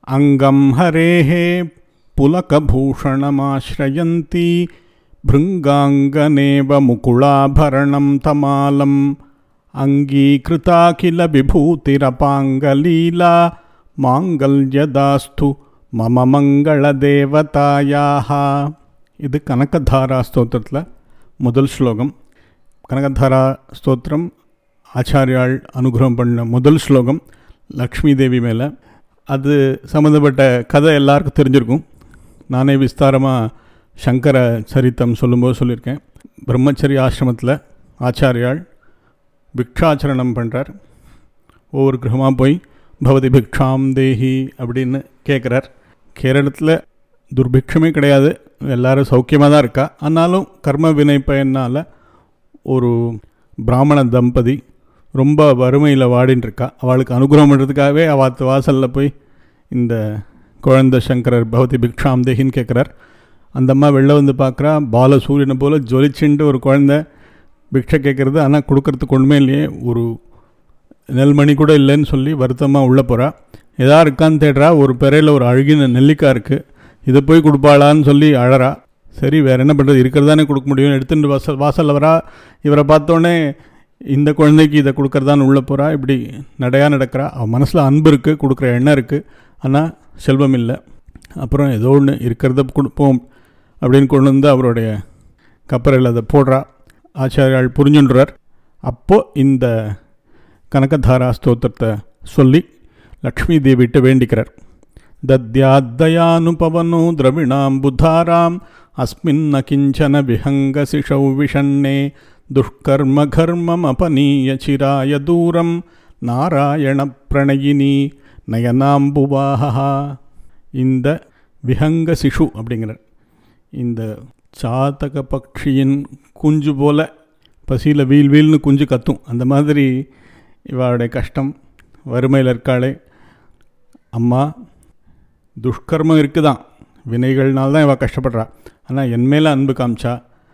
அங்கம் ஹரேஹே புலகபூஷணமாஸ்ரயந்தி பிருங்காங்கனேவ முகுளாபரணம் தமாலம் அங்கீகிருதாகில விபூதிரபாங்கலீலா மாங்கல்யதாஸ்து மம மங்கள தேவதாயாக. இது கனகதாரா ஸ்தோத்திரத்தில் முதல் ஸ்லோகம். கனகதாரா ஸ்தோத்திரம் ஆச்சாரியால் அனுகிரகம் பண்ண முதல் ஸ்லோகம் லக்ஷ்மி தேவி மேலே. அது சம்மந்தப்பட்ட கதை எல்லாருக்கும் தெரிஞ்சிருக்கும். நானே விஸ்தாரமாக சங்கர சரித்தம் சொல்லும்போது சொல்லியிருக்கேன். பிரம்மச்சரிய ஆசிரமத்தில் ஆச்சாரியால் பிக்ஷாச்சரணம் பண்ணுறார். ஒவ்வொரு கிரகமாக போய் பவதி பிக்ஷாம் தேஹி அப்படின்னு கேட்குறார். கேரளத்தில் துர்பிக்ஷமே கிடையாது, எல்லோரும் சௌக்கியமாக தான் இருக்கா. ஆனாலும் கர்ம வினை பயனால் ஒரு பிராமண தம்பதி ரொம்ப வறுமையில் வாடின்னு இருக்கா. அவளுக்கு அனுகிரகம் பண்ணுறதுக்காகவே அவத்து வாசலில் போய் இந்த குழந்தை சங்கரர் பவதி பிக்ஷாம் தேகின்னு கேட்குறார். அந்த அம்மா வெளில வந்து பார்க்குறா, பால சூரியனை போல் ஜொலிச்சுண்டு ஒரு குழந்தை பிக்ஷை கேட்குறது. ஆனால் கொடுக்கறதுக்கு ஒன்றுமே இல்லையே, ஒரு நெல்மணி கூட இல்லைன்னு சொல்லி வருத்தமாக உள்ளே போகிறா. எதா இருக்கான்னு தேடுறா. ஒரு பெறையில் ஒரு அழுகின நெல்லிக்காய் இருக்குது, இதை போய் கொடுப்பாளான்னு சொல்லி அழறா. சரி வேறு என்ன பண்ணுறது, இருக்கிறதானே கொடுக்க முடியும். எடுத்துட்டு வாசலில் வரா. இவரை பார்த்தோன்னே இந்த குழந்தைக்கு இதை கொடுக்குறதான்னு உள்ளே போகிறா. இப்படி நடையாக நடக்கிறா. அவன் மனசில் அன்பு இருக்குது, கொடுக்குற எண்ணம் இருக்குது, ஆனால் செல்வம் இல்லை. அப்புறம் ஏதோ ஒன்று இருக்கிறத கொடுப்போம் அப்படின்னு கொண்டு வந்து அவருடைய கப்பறையில் அதை போடுறா. ஆச்சாரியால் புரிஞ்சுன்றார். அப்போது இந்த கனகதாரா ஸ்தோத்திரத்தை சொல்லி லக்ஷ்மி தேவிட்ட வேண்டிக்கிறார். தத்யாத்தயானுபவனோ திரவிணாம் புதாராம் அஸ்மின் நகிஞ்சன விஹங்க சிஷௌ விஷண்ணே துஷ்கர்ம கர்மம் அபனீய சிராய தூரம் நாராயண பிரணயினி நயனாம்புவாஹா. இந்த விஹங்க சிஷு அப்படிங்கிறார். இந்த சாத்தக பட்சியின் குஞ்சு போல் பசியில் வீல் வீல்னு குஞ்சு கத்தும். அந்த மாதிரி இவளுடைய கஷ்டம். வறுமையில் இருக்காளே அம்மா, துஷ்கர்மம் இருக்குதான், வினைகள்னால தான் இவள் கஷ்டப்படுறா. ஆனால் என் மேலே அன்பு காமிச்சா.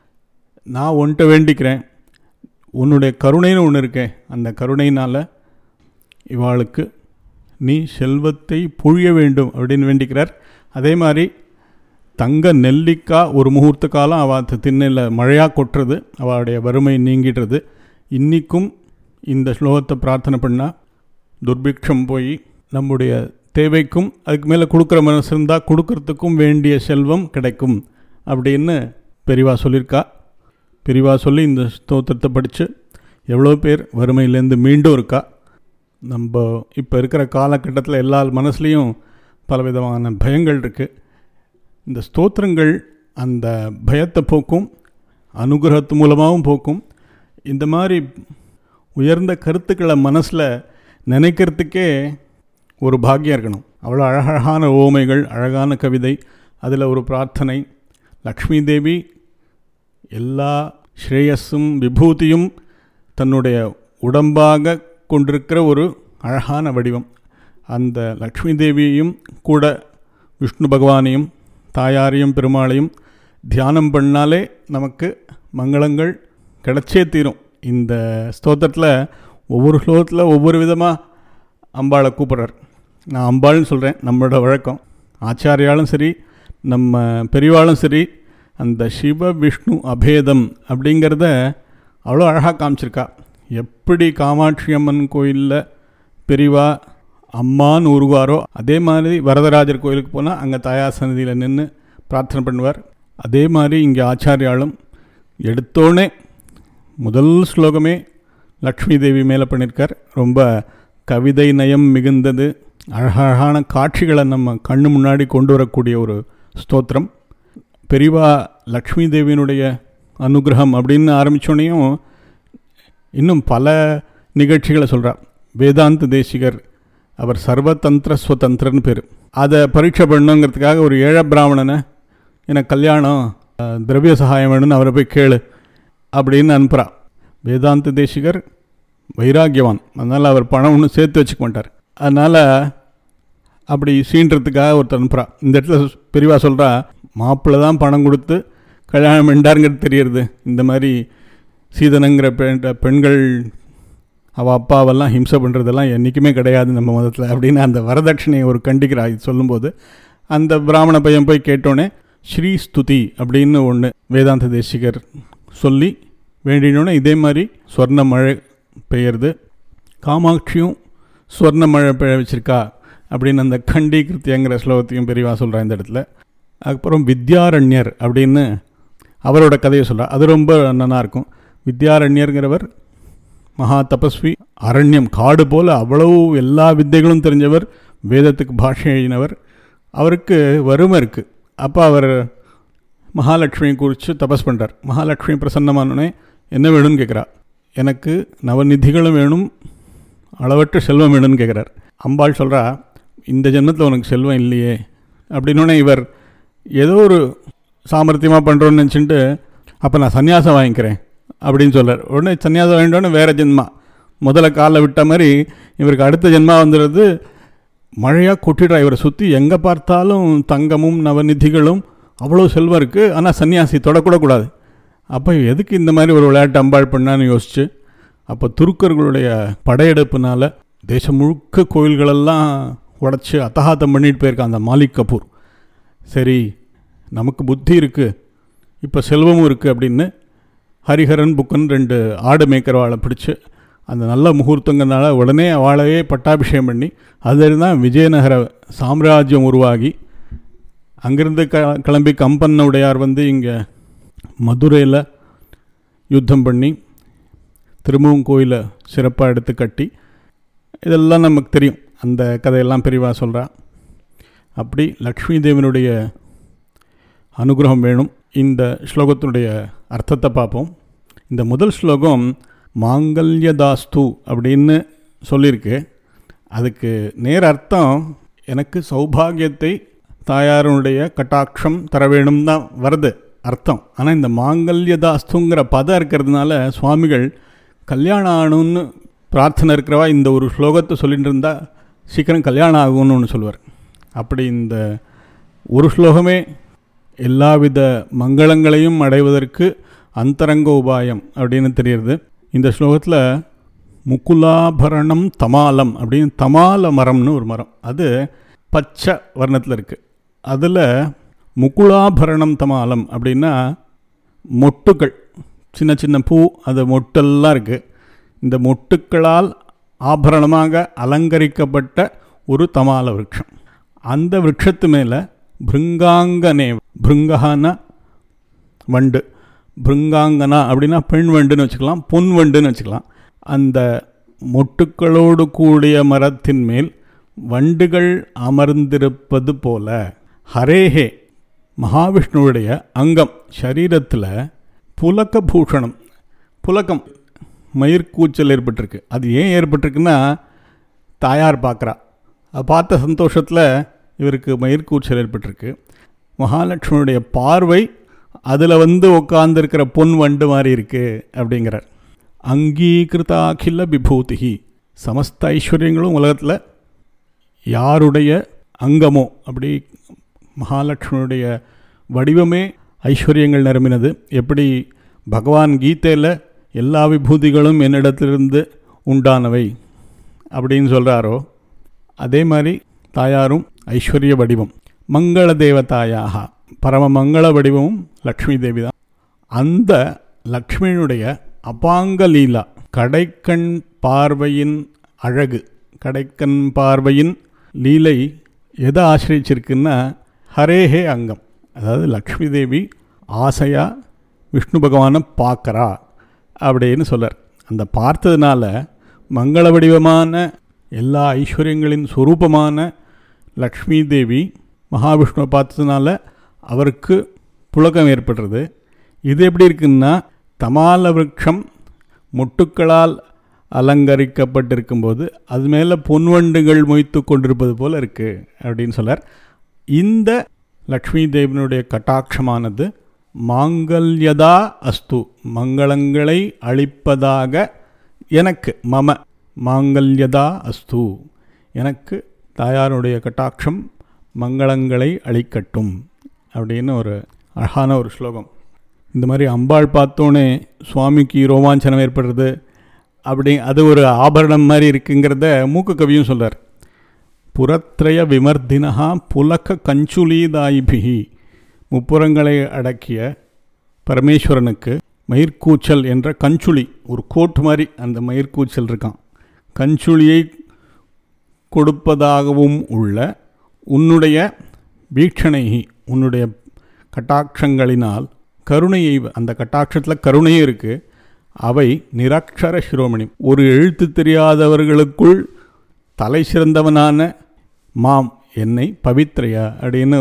நான் ஒன்றை வேண்டிக்கிறேன், உன்னுடைய கருணைன்னு ஒன்று இருக்கேன், அந்த கருணையினால் இவாளுக்கு நீ செல்வத்தை பொழிய வேண்டும் அப்படின்னு வேண்டிக்கிறார். அதே மாதிரி தங்க நெல்லிக்காய் ஒரு முகூர்த்த காலம் அவள் திண்ணையில் மழையாக கொட்டுறது, அவளுடைய வறுமை நீங்கிடுறது. இன்றைக்கும் இந்த ஸ்லோகத்தை பிரார்த்தனை பண்ணால் துர்பிக்ஷம் போய் நம்முடைய தேவைக்கும் அதுக்கு மேலே கொடுக்குற மனசு இருந்தால் கொடுக்கறதுக்கும் வேண்டிய செல்வம் கிடைக்கும் அப்படின்னு பெரியவா சொல்லியிருக்கா. பெரியவா சொல்லி இந்த ஸ்தோத்திரத்தை படித்து எவ்வளோ பேர் வறுமையிலேருந்து மீண்டும் இருக்கா. நம்ம இப்போ இருக்கிற காலகட்டத்தில் எல்லா மனசுலேயும் பலவிதமான பயங்கள் இருக்குது. இந்த ஸ்தோத்திரங்கள் அந்த பயத்தை போக்கும், அனுகிரகத்து மூலமாகவும் போக்கும். இந்த மாதிரி உயர்ந்த கருத்துக்களை மனசில் நினைக்கிறதுக்கே ஒரு பாக்கியம் இருக்கணும். அவ்வளோ அழகழகான ஓமைகள், அழகான கவிதை, அதில் ஒரு பிரார்த்தனை. லக்ஷ்மி தேவி எல்லா ஸ்ரேயஸும் விபூதியும் தன்னுடைய உடம்பாக கொண்டிருக்கிற ஒரு அழகான வடிவம். அந்த லக்ஷ்மி தேவியையும் கூட விஷ்ணு பகவானையும் தாயாரையும் பெருமாளையும் தியானம் பண்ணாலே நமக்கு மங்களங்கள் கிடைச்சே தீரும். இந்த ஸ்தோத்திரத்தில் ஒவ்வொரு ஸ்லோகத்தில் ஒவ்வொரு விதமாக அம்பாளை கூப்பிட்றார். நான் அம்பாள்னு சொல்கிறேன், நம்மளோட வழக்கம். ஆச்சாரியாலும் சரி, நம்ம பெரியவாளும் சரி, அந்த சிவ விஷ்ணு அபேதம் அப்படிங்கிறத அவ்வளோ அழகாக காமிச்சிருக்கா. எப்படி காமாட்சி அம்மன் கோயிலில் பெரியவா அம்மான்னு உருவாரோ அதே மாதிரி வரதராஜர் கோயிலுக்கு போனால் அங்கே தாயார் சன்னதியில் நின்று பிரார்த்தனை பண்ணுவார். அதே மாதிரி இங்கே ஆச்சாரியாலும் எடுத்தோடனே முதல் ஸ்லோகமே லக்ஷ்மி தேவி மேலே பண்ணியிருக்கார். ரொம்ப கவிதை நயம் மிகுந்தது, அழகழகான காட்சிகளை நம்ம கண்ணு முன்னாடி கொண்டு வரக்கூடிய ஒரு ஸ்தோத்திரம். பெரியவா லக்ஷ்மி தேவியினுடைய அனுகிரகம் அப்படின்னு ஆரம்பித்தோடனையும் இன்னும் பல நிகழ்ச்சிகளை சொல்கிறார். வேதாந்த தேசிகர், அவர் சர்வதந்திர ஸ்வதந்திரன்னு பேர். அதை பரீட்சை பண்ணணுங்கிறதுக்காக ஒரு ஏழை பிராமணனை எனக்கு கல்யாணம் திரவிய சகாயம் வேணும்னு அவரை போய் கேளு அப்படின்னு அனுப்புகிறா. வேதாந்த தேசிகர் வைராக்கியவான், அதனால் அவர் பணம் ஒன்றும் சேர்த்து வச்சுக்க மாட்டார். அதனால் அப்படி சீன்றதுக்காக ஒருத்தர் அனுப்புகிறா. இந்த இடத்துல பெரியவா சொல்கிறா, மாப்பிள்ளை தான் பணம் கொடுத்து கல்யாணம் பண்ணாருங்கிறது தெரியுது. இந்த மாதிரி சீதனங்கிற பெண்கள் அவள் அப்பாவெல்லாம் ஹிம்சை பண்ணுறதெல்லாம் என்றைக்குமே கிடையாது நம்ம மதத்தில் அப்படின்னு அந்த வரதட்சணையை ஒரு கண்டிக்கிறா. இது சொல்லும்போது அந்த பிராமண பையன் போய் கேட்டோன்னே ஸ்ரீ ஸ்துதி அப்படின்னு ஒன்று வேதாந்த தேசிகர் சொல்லி வேண்டினோன்னே இதே மாதிரி சொர்ண மழை பெய்யறது. காமாட்சியும் சொர்ண மழை பெய்ய வச்சிருக்கா அப்படின்னு அந்த கண்டீகிருத்தியங்கிற ஸ்லோகத்தையும் பெரியவா சொல்கிறா இந்த இடத்துல. அதுக்கப்புறம் வித்யாரண்யர் அப்படின்னு அவரோட கதையை சொல்கிறார். அது ரொம்ப நல்லாயிருக்கும். வித்யாரண்யர்ங்கிறவர் மகா தபஸ்வி, அரண்யம் காடு போல் அவ்வளவு எல்லா வித்தைகளும் தெரிஞ்சவர், வேதத்துக்கு பாஷை எழுதினவர். அவருக்கு வறுமை இருக்குது. அப்போ அவர் மகாலட்சுமியை குறித்து தபஸ் பண்ணுறார். மகாலட்சுமி பிரசன்னமானோடனே என்ன வேணும்னு கேட்குறா. எனக்கு நவநிதிகளும் வேணும், அளவற்ற செல்வம் வேணும்னு கேட்குறார். அம்பாள் சொல்கிறா, இந்த ஜென்மத்தில் உனக்கு செல்வம் இல்லையே அப்படின்னோடனே இவர் ஏதோ ஒரு சாமர்த்தியமாக பண்ணுறோன்னு நினச்சிட்டு அப்போ நான் சன்னியாசம் வாங்கிக்கிறேன் அப்படின்னு சொல்கிறார். உடனே சன்னியாசம் வாங்கிட்டோன்னே வேறு ஜென்மா முதல்ல காலில் விட்ட மாதிரி இவருக்கு அடுத்த ஜென்மா வந்துடுறது. மழையாக கொட்டிடுறா. இவரை சுற்றி எங்கே பார்த்தாலும் தங்கமும் நவநிதிகளும் அவ்வளோ செல்வம் இருக்குது. ஆனால் சன்னியாசி தொடக்கூடக்கூடாது. அப்போ எதுக்கு இந்த மாதிரி ஒரு விளையாட்டு அம்பாள் பண்ணான்னு யோசிச்சு, அப்போ துருக்கர்களுடைய படையெடுப்புனால தேசம் முழுக்க கோயில்களெல்லாம் உடச்சி அத்தகாத்தம் பண்ணிட்டு போயிருக்கான் அந்த மாலிக் கபூர். சரி, நமக்கு புத்தி இருக்குது, இப்போ செல்வமும் இருக்குது அப்படின்னு ஹரிஹரன் புக்கன் 2 ஆடு மேய்க்கிறவாளை பிடிச்சி அந்த நல்ல முகூர்த்தங்கிறதுனால உடனே அவளையே பட்டாபிஷேகம் பண்ணி அதில் தான் விஜயநகர சாம்ராஜ்யம் உருவாகி அங்கேருந்து கிளம்பி கம்பன் உடையார் வந்து இங்கே மதுரையில் யுத்தம் பண்ணி திரும்பவும் கோயிலை சிறப்பாக எடுத்து கட்டி, இதெல்லாம் நமக்கு தெரியும். அந்த கதையெல்லாம் பெரியவா சொல்கிறா. அப்படி லக்ஷ்மி தேவனுடைய அனுகிரகம் வேணும். இந்த ஸ்லோகத்தினுடைய அர்த்தத்தை பார்ப்போம். இந்த முதல் ஸ்லோகம் மாங்கல்யதாஸ்து அப்படின்னு சொல்லியிருக்கு. அதுக்கு நேர் அர்த்தம் எனக்கு சௌபாகியத்தை தாயாருடைய கட்டாட்சம் தர வேணும் தான் வருது அர்த்தம். ஆனால் இந்த மாங்கல்யதாஸ்துங்கிற பதம் இருக்கிறதுனால சுவாமிகள் கல்யாணம் ஆகணும்னு பிரார்த்தனை இருக்கிறவா இந்த ஒரு ஸ்லோகத்தை சொல்லிட்டு இருந்தால் சீக்கிரம் கல்யாணம் ஆகும்னு ஒன்று சொல்லுவார். அப்படி இந்த ஒரு ஸ்லோகமே எல்லாவித மங்களங்களையும் அடைவதற்கு அந்தரங்க உபாயம் அப்படின்னு தெரியுது. இந்த ஸ்லோகத்தில் முகுலாபரணம் தமாலம் அப்படின்னு தமால மரம்னு ஒரு மரம், அது பச்சை வர்ணத்தில் இருக்குது. அதில் முகுலாபரணம் தமாலம் அப்படின்னா மொட்டுக்கள், சின்ன சின்ன பூ, அது மொட்டெல்லாம் இருக்குது. இந்த மொட்டுக்களால் ஆபரணமாக அலங்கரிக்கப்பட்ட ஒரு தமால விருட்சம். அந்த விருட்சத்து மேலே பிருங்காங்கனே, பிருங்கஹானா வண்டு, பிருங்காங்கனா அப்படின்னா பெண் வண்டுன்னு வச்சுக்கலாம், பொன் வண்டுன்னு வச்சுக்கலாம். அந்த மொட்டுக்களோடு கூடிய மரத்தின் மேல் வண்டுகள் அமர்ந்திருப்பது போல ஹரேஹே மகாவிஷ்ணுவுடைய அங்கம் சரீரத்தில் புலக்க பூஷணம், புலக்கம் மயிர்கூச்சல் ஏற்பட்டிருக்கு. அது ஏன் ஏற்பட்டிருக்குன்னா தாயார் பார்க்குறா. அதை பார்த்த சந்தோஷத்தில் இவருக்கு மயிர்கூச்சல் ஏற்பட்டிருக்கு. மகாலட்சுமியுடைய பார்வை அதில் வந்து உட்கார்ந்துருக்கிற பொன் வண்டு மாதிரி இருக்குது அப்படிங்கிறார். அங்கீகிருதாகில விபூதிகி, சமஸ்த ஐஸ்வர்யங்களும் உலகத்தில் யாருடைய அங்கமோ, அப்படி மகாலட்சுமியுடைய வடிவமே ஐஸ்வர்யங்கள் நிரம்பினது. எப்படி பகவான் கீதையில் எல்லா விபூதிகளும் என்னிடத்திலிருந்து உண்டானவை அப்படின்னு சொல்கிறாரோ, அதே மாதிரி தாயாரும் ஐஸ்வர்ய வடிவம். மங்கள தேவதாயாக பரம மங்கள வடிவமும் லக்ஷ்மி தேவி தான். அந்த லக்ஷ்மியினுடைய அபாங்க லீலா, கடைக்கண் பார்வையின் அழகு, கடைக்கண் பார்வையின் லீலை எதை ஆசிரிச்சிருக்குன்னா ஹரேஹே அங்கம். அதாவது லக்ஷ்மி தேவி ஆசையாக விஷ்ணு பகவானை பார்க்குறா அப்படின்னு சொல்கிறார். அந்த பார்த்ததுனால மங்கள வடிவமான எல்லா ஐஸ்வர்யங்களின் சுரூபமான லக்ஷ்மி தேவி மகாவிஷ்ணுவை பார்த்ததுனால அவருக்கு புலகம் ஏற்படுறது. இது எப்படி இருக்குன்னா, தமால விருட்சம் மொட்டுக்களால் அலங்கரிக்கப்பட்டிருக்கும்போது அது மேலே பொன்வண்டுகள் மொய்த்து கொண்டிருப்பது போல் இருக்குது அப்படின்னு சொல்லார். இந்த லக்ஷ்மி தேவினுடைய கட்டாட்சமானது மாங்கல்யதா அஸ்து, மங்களங்களை அளிப்பதாக எனக்கு, மம மாங்கல்யதா அஸ்து, எனக்கு தாயாருடைய கட்டாட்சம் மங்களங்களை அளிக்கட்டும் அப்படின்னு ஒரு அழகான ஒரு ஸ்லோகம். இந்த மாதிரி அம்பாள் பார்த்தோன்னே சுவாமிக்கு ரோமாஞ்சனம் ஏற்படுறது. அப்படி அது ஒரு ஆபரணம் மாதிரி இருக்குங்கிறத மூக்கு கவியும் சொல்கிறார். புறத்ரய விமர்தினஹா புலக்க கஞ்சுலீதாயிபிகி, முப்புறங்களை அடக்கிய பரமேஸ்வரனுக்கு மயிர்கூச்சல் என்ற கஞ்சுளி, ஒரு கோட் மாதிரி அந்த மயிர்கூச்சல் இருக்கான். கஞ்சுளியை கொடுப்பதாகவும் உள்ள உன்னுடைய வீக்ஷணைகி, உன்னுடைய கட்டாட்சங்களினால் கருணையை, அந்த கட்டாட்சத்தில் கருணையும் இருக்குது, அவை நிரக்ஷர சிரோமணி, ஒரு எழுத்து தெரியாதவர்களுக்குள் தலை சிறந்தவனான மாம் என்னை பவித்ரையா அப்படின்னு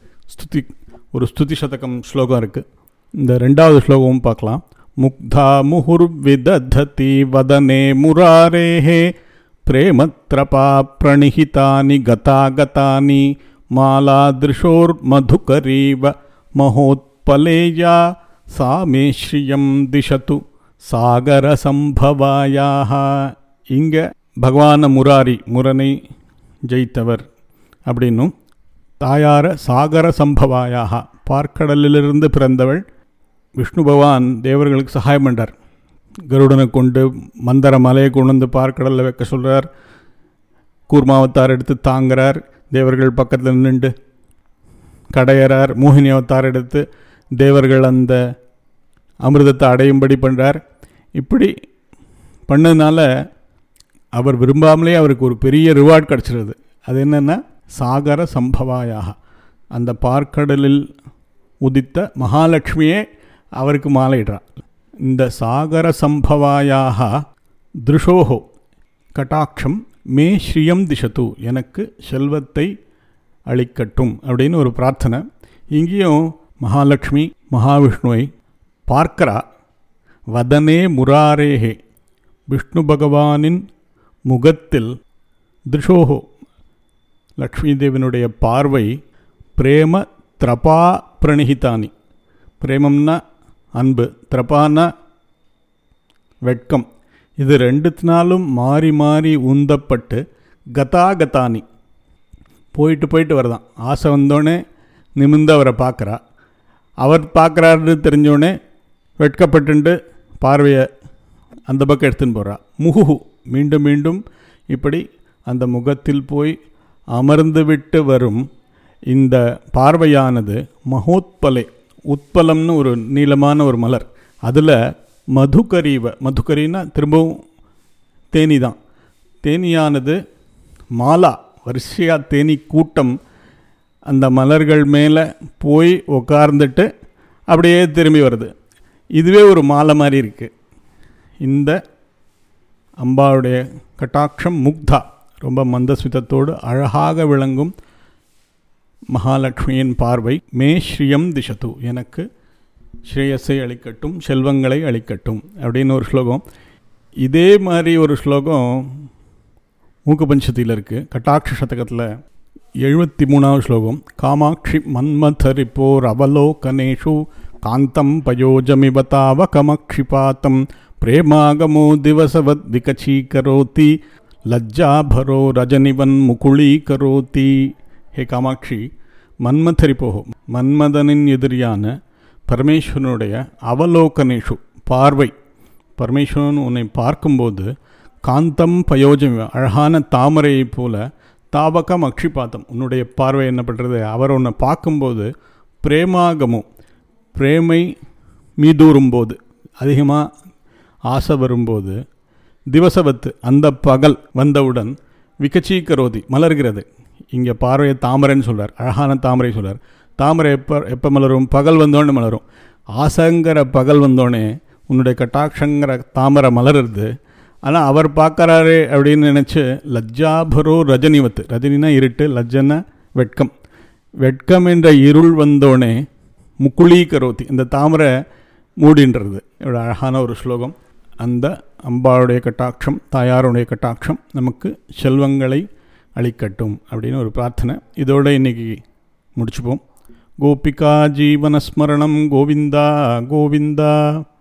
ஒரு ஸ்துதி சதகம் ஸ்லோகம் இருக்குது. இந்த 2வது ஸ்லோகமும் பார்க்கலாம். முக்தா முஹுர்விதத்தி வதனே முராரேஹே பிரேமத்ரபா பிரணிஹிதானி கதாகதானி மாலாதிருஷோர் மதுகரீவ மகோத்பலேயா சா மே ஸ்ரியம் திஷது சாகர சம்பவாயாக. இங்கே பகவான முராரி, முரனை ஜெயித்தவர் அப்படின்னும், தாயார சாகர சம்பவாயாக, பார்க்கடலிலிருந்து பிறந்தவள். விஷ்ணு பகவான் தேவர்களுக்கு சகாயம் பண்ணுறார். கருடனை கொண்டு மந்தர மலையை கொண்டு வந்து பார்க்கடலில் வைக்க சொல்கிறார். கூர்மாவத்தார் எடுத்து தாங்கிறார், தேவர்கள் பக்கத்தில் நின்று கடையறார். மோகினி அவதார் எடுத்து தேவர்கள் அந்த அமிர்தத்தை அடையும்படி பண்ணுறார். இப்படி பண்ணதுனால அவர் விரும்பாமலே அவருக்கு ஒரு பெரிய ரிவார்ட் கிடச்சிருது. அது என்னென்னா சாகர சம்பவாயாக, அந்த பார்க்கடலில் உதித்த மகாலட்சுமியே அவருக்கு மாலையிடுறார். இந்த சாகர சம்பவாயாக திருஷோஹோ கட்டாட்சம் மே ஸ்ரீயம் திஷத்து, எனக்கு செல்வத்தை அளிக்கட்டும் அப்படின்னு ஒரு பிரார்த்தனை. இங்கேயும் மகாலட்சுமி மகாவிஷ்ணுவை பார்க்கிறா. வதனே முராரேஹே, விஷ்ணு பகவானின் முகத்தில் திருஷோஹோ, லக்ஷ்மி தேவனுடைய பார்வை பிரேம திரபா பிரணிஹிதானி, பிரேமம்னா அன்பு, திரபான வெட்கம், இது ரெண்டுத்தினாலும் மாறி மாறி உந்தப்பட்டு கதாகதானி, போயிட்டு போயிட்டு வரதான். ஆசை வந்தோடனே நிமிர்ந்து அவரை பார்க்குறா. அவர் பார்க்குறாருன்னு தெரிஞ்சோடனே வெட்கப்பட்டு பார்வையை அந்த பக்கம் எடுத்துன்னு போகிறா. முகுஹு, மீண்டும் மீண்டும் இப்படி அந்த முகத்தில் போய் அமர்ந்து விட்டு வரும் இந்த பார்வையானது மகோத்பலே, உத்பலம்னு ஒரு நீளமான ஒரு மலர், அதில் மதுகரீவ, மதுகரின்னா திரும்பவும் தேனி தான், தேனியானது மாலா, வரிசையாக தேனி கூட்டம் அந்த மலர்கள் மேலே போய் உட்கார்ந்துட்டு அப்படியே திரும்பி வருது. இதுவே ஒரு மாலை மாதிரி இருக்குது. இந்த அம்பாவுடைய கட்டாட்சம் முக்தா, ரொம்ப மந்தஸ்மிதத்தோடு அழகாக விளங்கும் மகாலட்சுமியின் பார்வை மே ஸ்ரீயம் திஷத்து, எனக்கு ஸ்ரேயஸை அளிக்கட்டும், செல்வங்களை அளிக்கட்டும் அப்படின்னு ஒரு ஸ்லோகம். இதே மாதிரி ஒரு ஸ்லோகம் மூக்கு பஞ்சத்தில் இருக்குது. கட்டாட்ச சதகத்தில் 73வது ஸ்லோகம். காமாட்சி மன்மதரிப்போர் அவலோகனேஷு காந்தம் பயோஜமிவதாவ கமக்ஷிபாத்தம் பிரேமாகமோ திவசவத் விகச்சீகரோதி லஜ்ஜாபரோ ரஜனிவன் முகுளீகரோதி. ஹே காமாட்சி, மன்மதரிப்போஹோ, மன்மதனின் எதிரியான பரமேஸ்வரனுடைய அவலோகனேஷு பார்வை, பரமேஸ்வரன் உன்னை பார்க்கும்போது காந்தம் பயோஜமி, அழகான தாமரையைப் போல, தாவகம் அக்ஷிபாத்தம், உன்னுடைய பார்வை என்ன பண்ணுறது, அவர் உன்னை பார்க்கும்போது பிரேமாகமும், பிரேமை மீதூறும்போது, அதிகமாக ஆசை வரும்போது, திவசவத்து, அந்த பகல் வந்தவுடன் விகச்சீகரோதி, மலர்கிறது. இங்கே பார்வையை தாமரைன்னு சொல்கிறார், அழகான தாமரை சொல்கிறார். தாமரை எப்போ மலரும்? பகல் வந்தோடனே மலரும். ஆசைங்கிற பகல் வந்தோடனே உன்னுடைய கட்டாட்சங்கிற தாமரை மலருது. ஆனால் அவர் பார்க்குறாரு அப்படின்னு நினச்சி லஜ்ஜாபரோ ரஜனிவத்து, ரஜினினா இருட்டு, லஜ்ஜன வெட்கம், வெட்கம் என்ற இருள் வந்தோடனே முக்குளீகரோதி, இந்த தாமரை மூடின்றது. இவ்வளோ அழகான ஒரு ஸ்லோகம். அந்த அம்பாளுடைய கட்டாட்சம், தாயாருடைய கட்டாட்சம் நமக்கு செல்வங்களை அளிக்கட்டும் அப்படின்னு ஒரு பிரார்த்தனை. இதோடு இன்றைக்கி முடிச்சுப்போம். கோபிகா ஜீவனஸ்மரணம் கோவிந்தா கோவிந்தா.